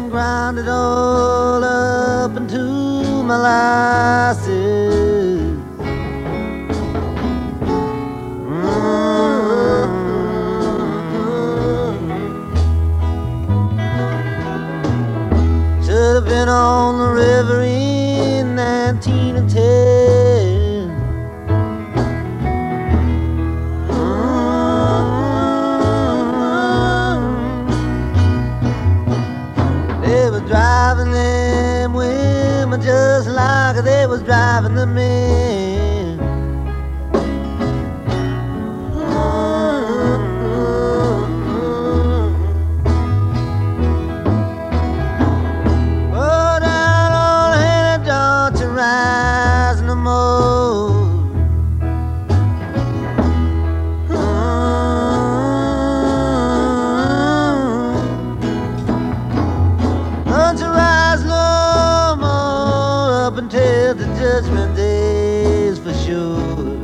and ground it all up into molasses. Should have been on the river in 1910. They were driving them women just like they was driving the men. Oh, down on Hannah, don't you rise no more. Don't you rise no more up until the judgment days for sure.